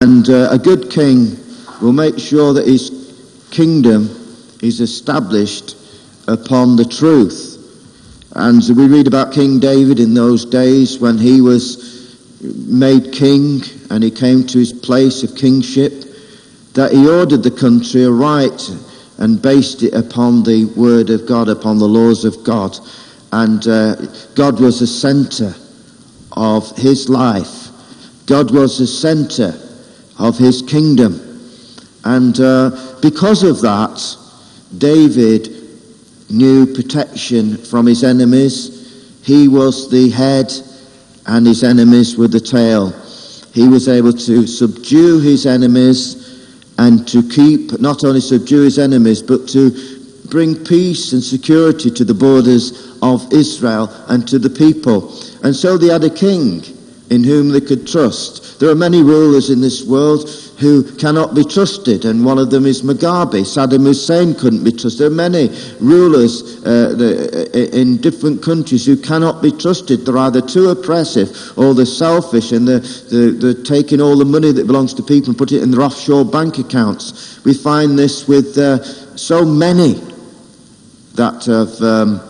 And a good king will make sure that his kingdom is established upon the truth. And we read about King David in those days when he was made king and he came to his place of kingship, that he ordered the country aright and based it upon the word of God, upon the laws of God. And God was the centre of his life. God was the centre of his kingdom. And because of that, David knew protection from his enemies. He was the head and his enemies were the tail. He was able to subdue his enemies and to keep, not only subdue his enemies, but to bring peace and security to the borders of Israel and to the people. And so they had a king in whom they could trust. There are many rulers in this world who cannot be trusted, and one of them is Mugabe. Saddam Hussein couldn't be trusted. There are many rulers in different countries who cannot be trusted. They're either too oppressive or they're selfish, and they're taking all the money that belongs to people and put it in their offshore bank accounts. We find this with so many that have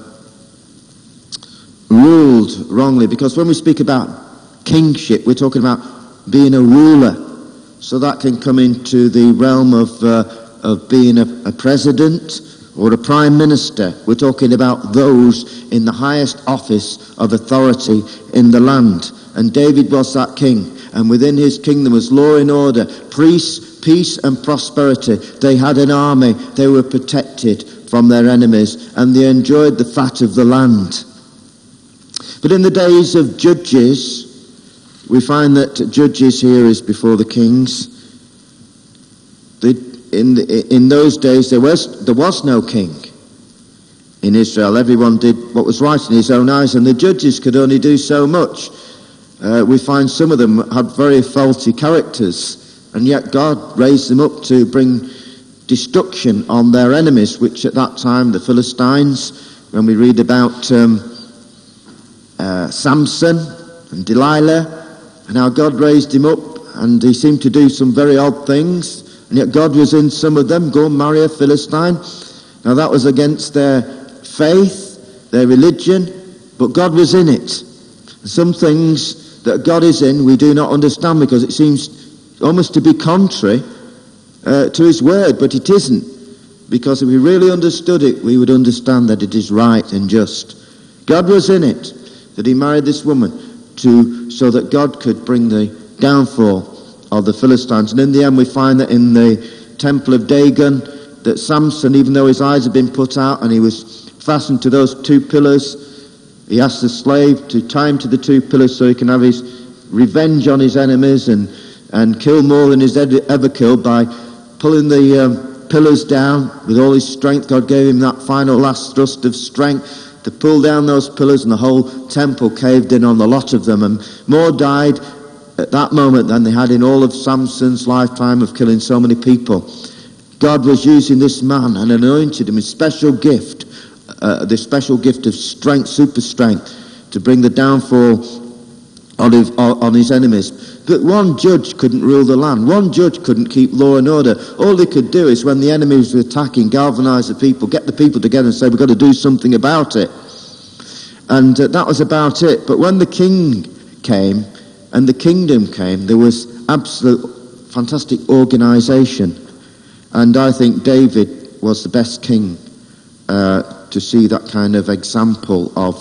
ruled wrongly, because when we speak about kingship, we're talking about being a ruler. So that can come into the realm of being a president or a prime minister. We're talking about those in the highest office of authority in the land. And David was that king. And within his kingdom was law and order, peace and prosperity. They had an army. They were protected from their enemies. And they enjoyed the fat of the land. But in the days of Judges, we find that Judges here is before the kings. In those days there was no king in Israel. Everyone did what was right in his own eyes, and the judges could only do so much. We find some of them had very faulty characters, and yet God raised them up to bring destruction on their enemies, which at that time, the Philistines, when we read about Samson and Delilah, and how God raised him up, and he seemed to do some very odd things, and yet God was in some of them. Go and marry a Philistine. Now that was against their faith, their religion, but God was in it. Some things that God is in we do not understand, because it seems almost to be contrary to his word, but it isn't. Because if we really understood it, we would understand that it is right and just. God was in it, that he married this woman so that God could bring the downfall of the Philistines. And in the end we find that in the temple of Dagon, that Samson, even though his eyes had been put out and he was fastened to those two pillars, he asked the slave to tie him to the two pillars so he can have his revenge on his enemies and kill more than he's ever killed by pulling the pillars down with all his strength. God gave him that final last thrust of strength to pull down those pillars, and the whole temple caved in on the lot of them, and more died at that moment than they had in all of Samson's lifetime of killing so many people. God was using this man and anointed him with special gift, the special gift of strength, super strength, to bring the downfall on his enemies. But one judge couldn't rule the land. One judge couldn't keep law and order. All they could do is, when the enemies were attacking, galvanise the people, get the people together and say, we've got to do something about it. And that was about it. But when the king came and the kingdom came, there was absolute fantastic organisation. And I think David was the best king to see that kind of example of,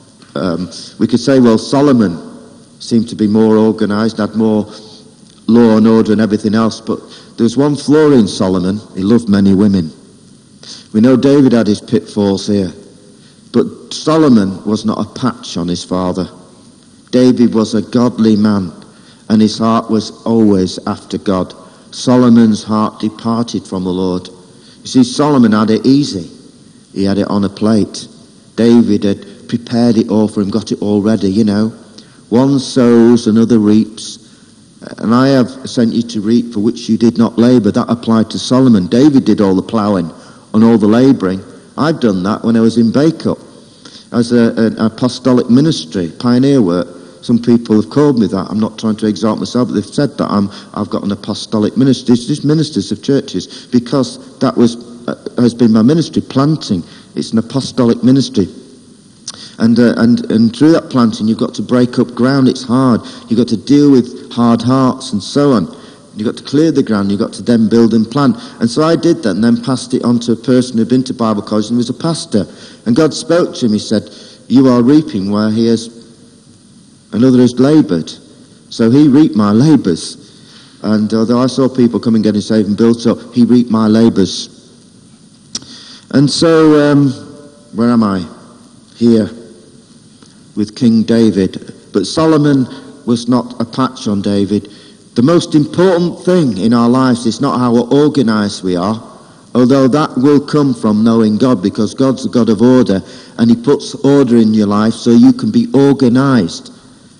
we could say, well, Solomon seemed to be more organised, had more law and order and everything else, but there was one flaw in Solomon: he loved many women. We know David had his pitfalls here, but Solomon was not a patch on his father. David was a godly man, and his heart was always after God. Solomon's heart departed from the Lord. You see, Solomon had it easy. He had it on a plate. David had prepared it all for him, got it all ready, you know. One sows, another reaps. And I have sent you to reap for which you did not labour. That applied to Solomon. David did all the ploughing and all the labouring. I've done that when I was in Bacup as an apostolic ministry, pioneer work. Some people have called me that. I'm not trying to exalt myself, but they've said that I've got an apostolic ministry. It's just ministers of churches, because that has been my ministry, planting. It's an apostolic ministry. And through that planting, you've got to break up ground. It's hard. You've got to deal with hard hearts and so on. You've got to clear the ground. You've got to then build and plant. And so I did that and then passed it on to a person who'd been to Bible college and was a pastor. And God spoke to him. He said, you are reaping where another has laboured. So he reaped my labours. And although I saw people come and getting saved and built up, he reaped my labours. And so, where am I? Here, with King David. But Solomon was not a patch on David. The most important thing in our lives is not how organised we are, although that will come from knowing God, because God's a God of order, and he puts order in your life so you can be organised.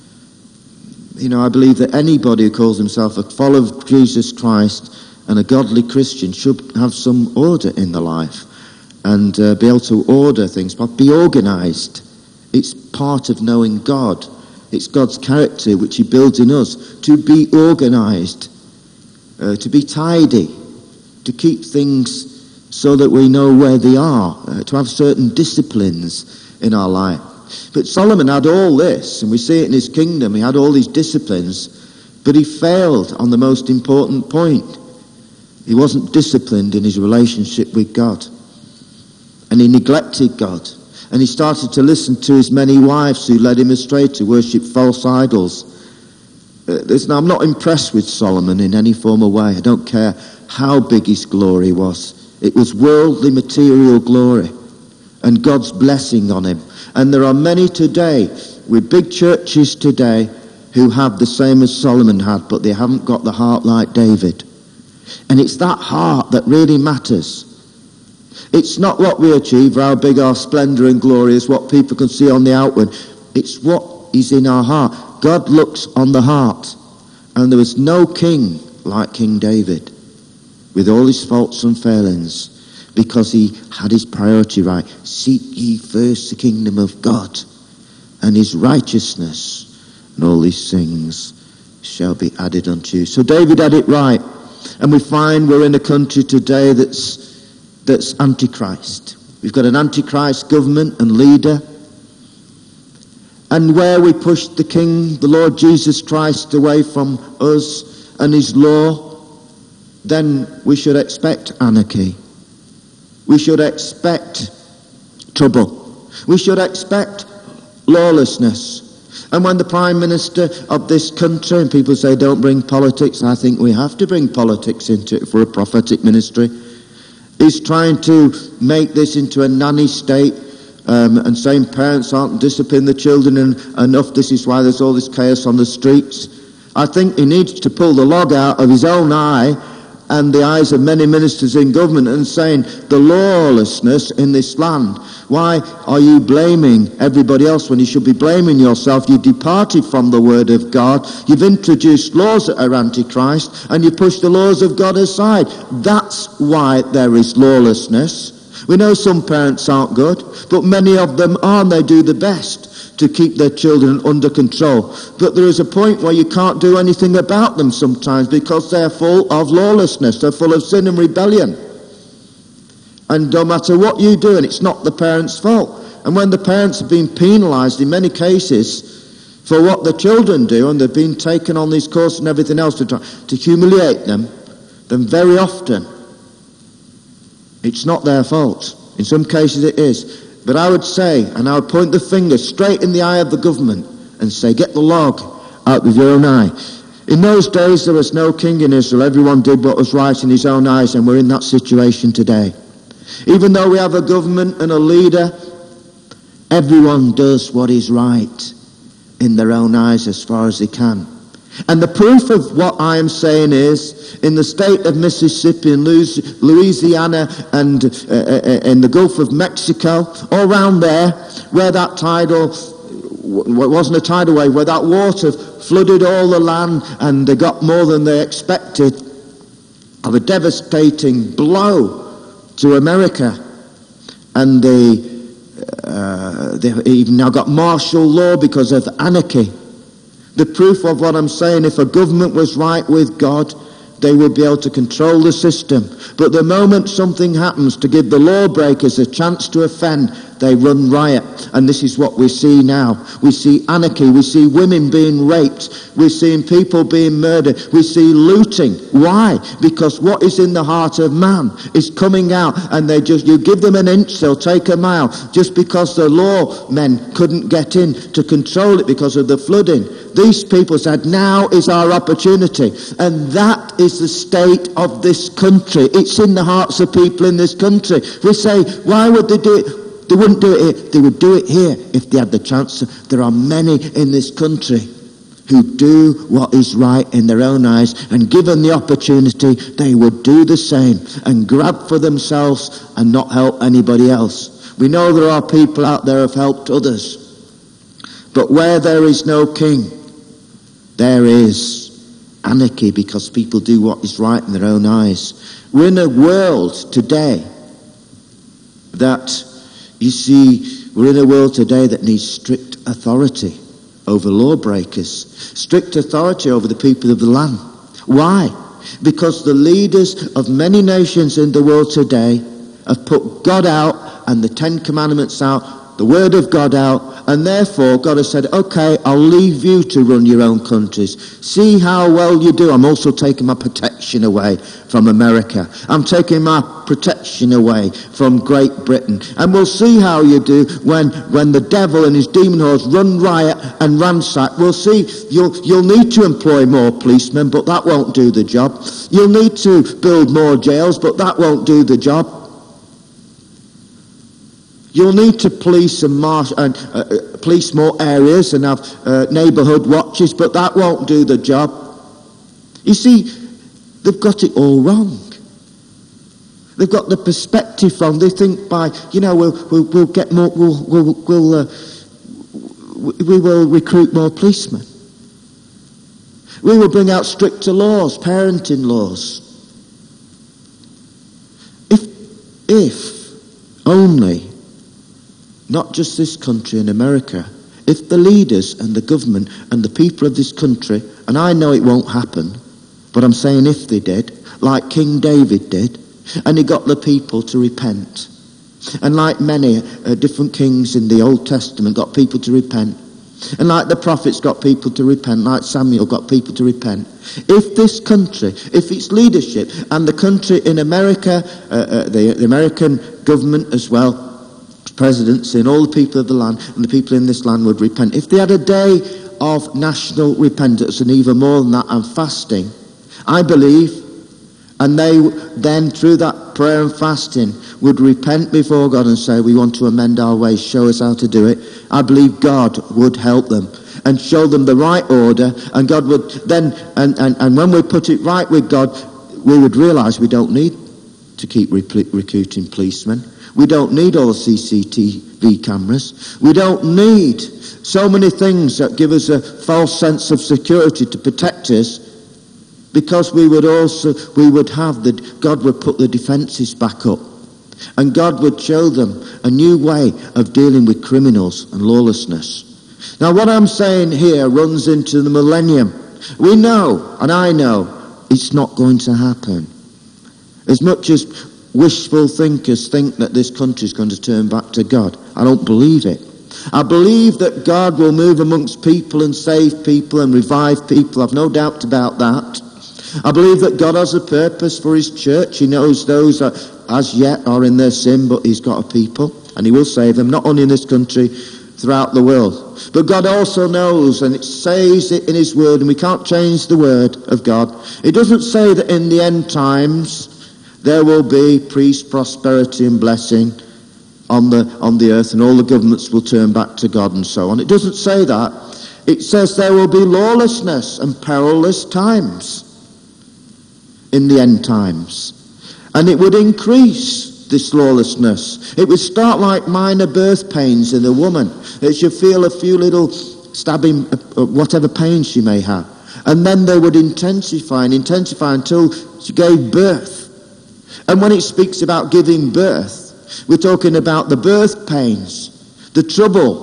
I believe that anybody who calls himself a follower of Jesus Christ and a godly Christian should have some order in their life and be able to order things, but be organised. It's part of knowing God. It's God's character which he builds in us to be organised, to be tidy, to keep things so that we know where they are, to have certain disciplines in our life. But Solomon had all this, and we see it in his kingdom. He had all these disciplines, but he failed on the most important point. He wasn't disciplined in his relationship with God, and he neglected God. And he started to listen to his many wives who led him astray to worship false idols. Now, I'm not impressed with Solomon in any form or way. I don't care how big his glory was. It was worldly, material glory and God's blessing on him. And there are many today, with big churches today, who have the same as Solomon had, but they haven't got the heart like David. And it's that heart that really matters. It's not what we achieve, or how big our splendour and glory is, what people can see on the outward. It's what is in our heart. God looks on the heart. And there was no king like King David, with all his faults and failings, because he had his priority right. Seek ye first the kingdom of God and his righteousness, and all these things shall be added unto you. So David had it right. And we find we're in a country today that's antichrist. We've got an antichrist government and leader. And where we push the King, the Lord Jesus Christ, away from us and his law, then we should expect anarchy. We should expect trouble. We should expect lawlessness. And when the Prime Minister of this country, and people say don't bring politics, I think we have to bring politics into it for a prophetic ministry, is trying to make this into a nanny state, and saying parents aren't disciplining the children enough. This is why there's all this chaos on the streets. I think he needs to pull the log out of his own eye and the eyes of many ministers in government and saying the lawlessness in this land. Why are you blaming everybody else when you should be blaming yourself? You departed from the word of God. You've introduced laws that are antichrist, and you push the laws of God aside. That's why there is lawlessness. We know some parents aren't good, but many of them are, and they do the best to keep their children under control. But there is a point where you can't do anything about them sometimes, because they're full of lawlessness. They're full of sin and rebellion. And no matter what you do, and it's not the parents' fault. And when the parents have been penalised in many cases for what the children do, and they've been taken on these courses and everything else to humiliate them, then very often it's not their fault. In some cases it is. But I would say, and I would point the finger straight in the eye of the government and say, get the log out of your own eye. In those days there was no king in Israel. Everyone did what was right in his own eyes, and we're in that situation today. Even though we have a government and a leader, everyone does what is right in their own eyes as far as they can. And the proof of what I am saying is, in the state of Mississippi and Louisiana and in the Gulf of Mexico, all around there, where that tidal, it wasn't a tidal wave, where that water flooded all the land and they got more than they expected, of a devastating blow to America. And they even now got martial law because of anarchy. The proof of what I'm saying, if a government was right with God, they would be able to control the system. But the moment something happens to give the lawbreakers a chance to offend, they run riot. And this is what we see now. We see anarchy. We see women being raped. We're seeing people being murdered. We see looting. Why? Because what is in the heart of man is coming out, and you give them an inch, they'll take a mile. Just because the lawmen couldn't get in to control it because of the flooding, these people said, now is our opportunity. And that is the state of this country. It's in the hearts of people in this country. We say, why would they do it? They wouldn't do it here. They would do it here if they had the chance. There are many in this country who do what is right in their own eyes, and given the opportunity, they would do the same and grab for themselves and not help anybody else. We know there are people out there who have helped others. But where there is no king, there is anarchy, because people do what is right in their own eyes. We're in a world today that, you see, we're in a world today that needs strict authority over lawbreakers, strict authority over the people of the land. Why? Because the leaders of many nations in the world today have put God out and the Ten Commandments out, the Word of God out, and therefore God has said, okay, I'll leave you to run your own countries. See how well you do. I'm also taking my protection away from America. I'm taking my protection away from Great Britain. And we'll see how you do when the devil and his demon hordes run riot and ransack. We'll see. You'll need to employ more policemen, but that won't do the job. You'll need to build more jails, but that won't do the job. You'll need to police police more areas and have neighbourhood watches, but that won't do the job. You see, they've got it all wrong. They've got the perspective wrong. They think by, we'll get more, we will recruit more policemen. We will bring out stricter laws, parenting laws. If only, not just this country in America, if the leaders and the government and the people of this country, and I know it won't happen, but I'm saying if they did, like King David did, and he got the people to repent, and like many different kings in the Old Testament got people to repent, and like the prophets got people to repent, like Samuel got people to repent. If this country, if its leadership and the country in America, the American government as well, presidency and all the people of the land and the people in this land would repent. If they had a day of national repentance, and even more than that, and fasting, I believe, and they then through that prayer and fasting would repent before God and say, we want to amend our ways, show us how to do it, I believe God would help them and show them the right order, and God would then, and when we put it right with God, we would realise we don't need to keep recruiting policemen. We don't need all the CCTV cameras. We don't need so many things that give us a false sense of security to protect us, because God would put the defences back up, and God would show them a new way of dealing with criminals and lawlessness. Now what I'm saying here runs into the millennium. We know, and I know, it's not going to happen. As much as wishful thinkers think that this country is going to turn back to God, I don't believe it. I believe that God will move amongst people and save people and revive people. I've no doubt about that. I believe that God has a purpose for his church. He knows those that as yet are in their sin, but he's got a people, and he will save them, not only in this country, throughout the world. But God also knows, and it says it in his word, and we can't change the word of God. It doesn't say that in the end times there will be peace, prosperity and blessing on the earth, and all the governments will turn back to God and so on. It doesn't say that. It says there will be lawlessness and perilous times in the end times. And it would increase, this lawlessness. It would start like minor birth pains in a woman. That she'd feel a few little stabbing, whatever pain she may have. And then they would intensify until she gave birth. And when it speaks about giving birth, we're talking about the birth pains, the trouble,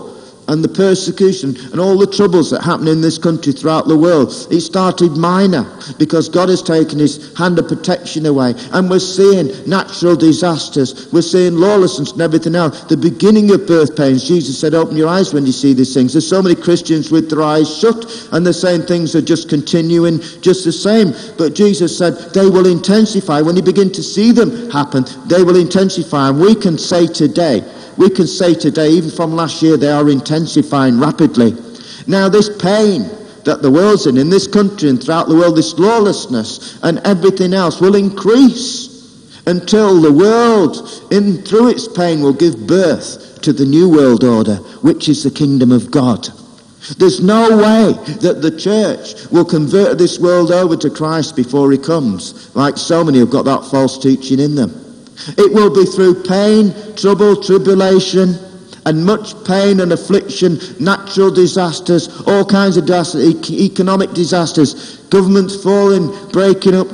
and the persecution and all the troubles that happen in this country throughout the world, it started minor because God has taken his hand of protection away, and we're seeing natural disasters, we're seeing lawlessness and everything else. The beginning of birth pains, Jesus said, open your eyes when you see these things. There's so many Christians with their eyes shut, and they're saying things are just continuing just the same. But Jesus said they will intensify. When you begin to see them happen, they will intensify. And we can say today, even from last year, they are intensifying rapidly. Now this pain that the world's in this country and throughout the world, this lawlessness and everything else will increase until the world, through its pain, will give birth to the new world order, which is the kingdom of God. There's no way that the church will convert this world over to Christ before he comes, like so many have got that false teaching in them. It will be through pain, trouble, tribulation, and much pain and affliction, natural disasters, all kinds of disasters, economic disasters, governments falling, breaking up,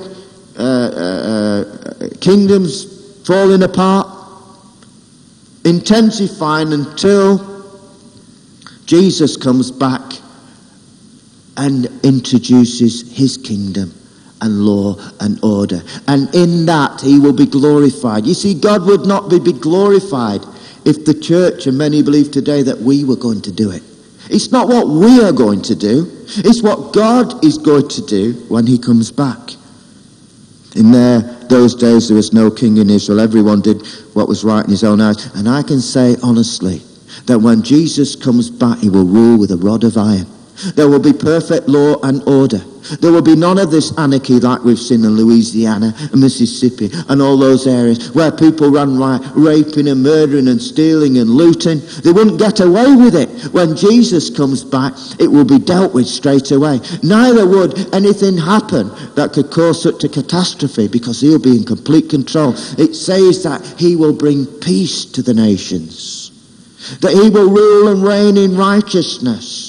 kingdoms falling apart, intensifying until Jesus comes back and introduces his kingdom and law and order. And in that he will be glorified. You see, God would not be glorified if the church, and many believe today, that we were going to do it. It's not what we are going to do. It's what God is going to do when he comes back. In those days there was no king in Israel. Everyone did what was right in his own eyes. And I can say honestly that when Jesus comes back, he will rule with a rod of iron. There will be perfect law and order. There will be none of this anarchy like we've seen in Louisiana and Mississippi and all those areas where people run riot, raping and murdering and stealing and looting. They wouldn't get away with it. When Jesus comes back, it will be dealt with straight away. Neither would anything happen that could cause such a catastrophe, because he'll be in complete control. It says that he will bring peace to the nations, that he will rule and reign in righteousness.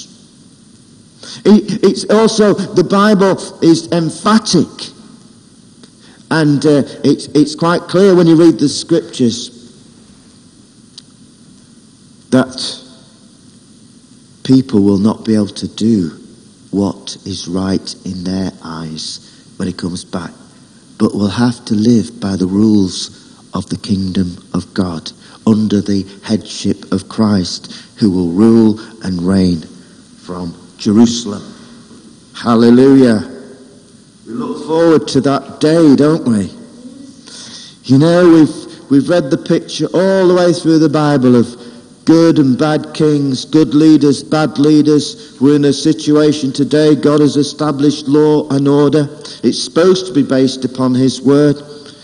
It's also, the Bible is emphatic, and it's quite clear when you read the scriptures that people will not be able to do what is right in their eyes when he comes back, but will have to live by the rules of the kingdom of God under the headship of Christ, who will rule and reign from Jerusalem. Hallelujah. We look forward to that day, don't we? You know, we've read the picture all the way through the Bible of good and bad kings, good leaders, bad leaders. We're in a situation today. God has established law and order. It's supposed to be based upon his word.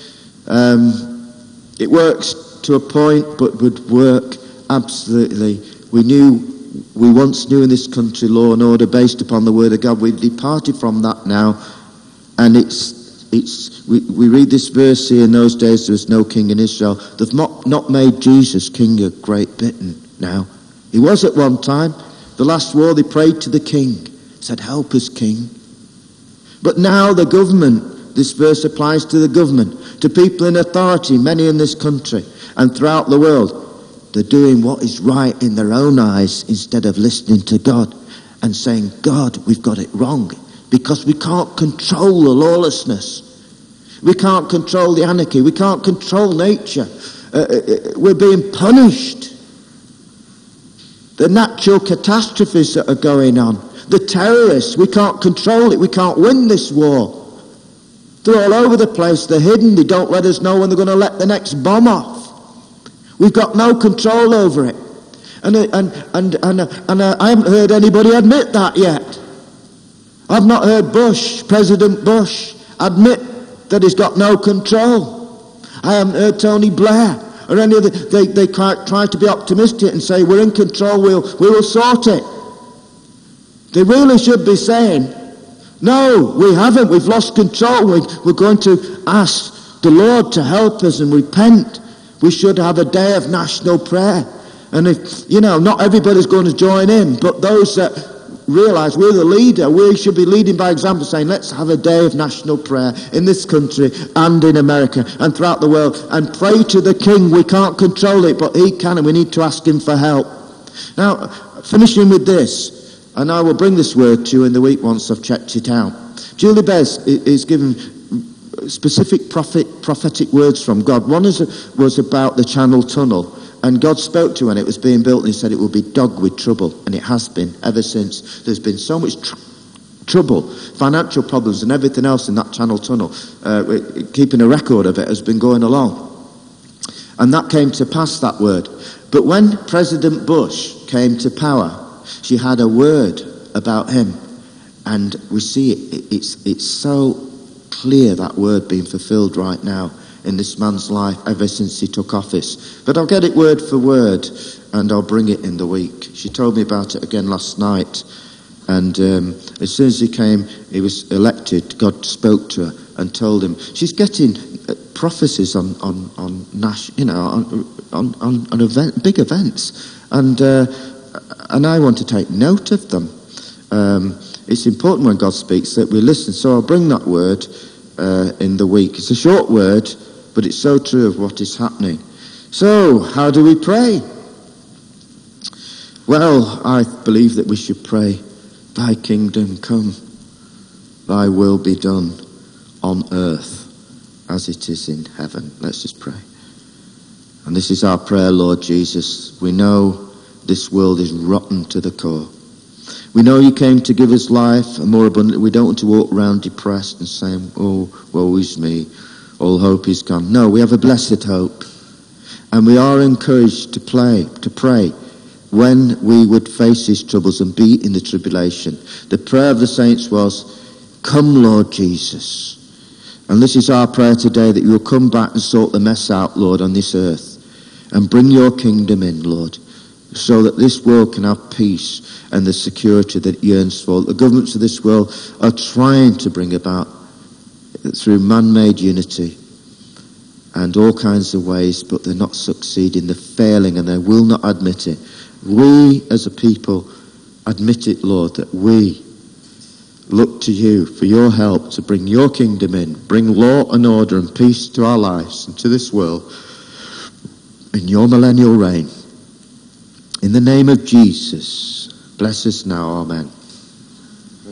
It works to a point, but would work absolutely. We once knew in this country law and order based upon the word of God. We've departed from that now, and we read this verse here. In those days there was no king in Israel. They've not made Jesus king of Great Britain now. He was at one time. The last war they prayed to the king, said, help us, king. But now the government, this verse applies to the government, to people in authority, many in this country and throughout the world. They're doing what is right in their own eyes instead of listening to God and saying, God, we've got it wrong, because we can't control the lawlessness. We can't control the anarchy. We can't control nature. We're being punished. The natural catastrophes that are going on. The terrorists, we can't control it. We can't win this war. They're all over the place. They're hidden. They don't let us know when they're going to let the next bomb off. We've got no control over it. And I haven't heard anybody admit that yet. I've not heard President Bush, admit that he's got no control. I haven't heard Tony Blair or any of they try to be optimistic and say, we're in control, we will sort it. They really should be saying, no, we haven't, we've lost control. We're going to ask the Lord to help us and repent. We should have a day of national prayer. And if, not everybody's going to join in, but those that realise we're the leader, we should be leading by example, saying, let's have a day of national prayer in this country and in America and throughout the world, and pray to the King. We can't control it, but he can, and we need to ask him for help. Now, finishing with this, and I will bring this word to you in the week once I've checked it out. Julie Bez is given specific prophetic words from God. One was about the Channel Tunnel, and God spoke to her when it was being built, and he said it would be dug with trouble, and it has been ever since. There's been so much trouble, financial problems and everything else in that Channel Tunnel. Keeping a record of it has been going along. And that came to pass, that word. But when President Bush came to power, she had a word about him. And we see it's so clear, that word being fulfilled right now in this man's life ever since he took office. But I'll get it word for word and I'll bring it in the week. She told me about it again last night. And as soon as he was elected, God spoke to her and told him. She's getting prophecies on big events, and I want to take note of them. It's important when God speaks that we listen. So I'll bring that word in the week. It's a short word, but it's so true of what is happening. So how do we pray? Well, I believe that we should pray, "Thy kingdom come, thy will be done on earth as it is in heaven." Let's just pray. And this is our prayer, Lord Jesus. We know this world is rotten to the core. We know you came to give us life and more abundantly. We don't want to walk around depressed and saying, "Oh, woe is me, all hope is gone." No, we have a blessed hope. And we are encouraged to pray when we would face these troubles and be in the tribulation. The prayer of the saints was, "Come, Lord Jesus." And this is our prayer today, that you will come back and sort the mess out, Lord, on this earth. And bring your kingdom in, Lord, so that this world can have peace and the security that it yearns for. The governments of this world are trying to bring about, through man-made unity and all kinds of ways, but they're not succeeding. They're failing and they will not admit it. We as a people admit it, Lord, that we look to you for your help to bring your kingdom in, bring law and order and peace to our lives and to this world in your millennial reign. In the name of Jesus, bless us now, amen.